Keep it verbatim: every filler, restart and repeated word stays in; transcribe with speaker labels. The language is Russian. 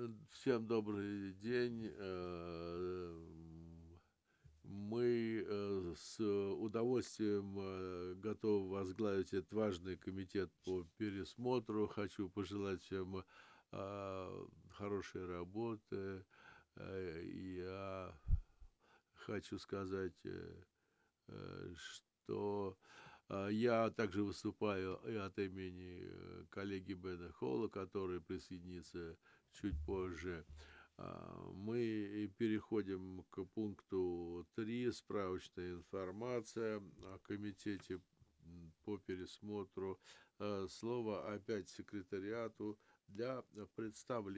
Speaker 1: Всем добрый день. Э, Мы э, с удовольствием э, готовы возглавить этот важный комитет по пересмотру. Хочу пожелать всем э, хорошей работы. Э, Я хочу сказать, э, э, что э, я также выступаю и от имени э, коллеги Бена Холла, который присоединится чуть позже. А, Мы переходим к пункту три. Справочная информация о комитете м, по пересмотру. Э, Слово опять секретариату для представления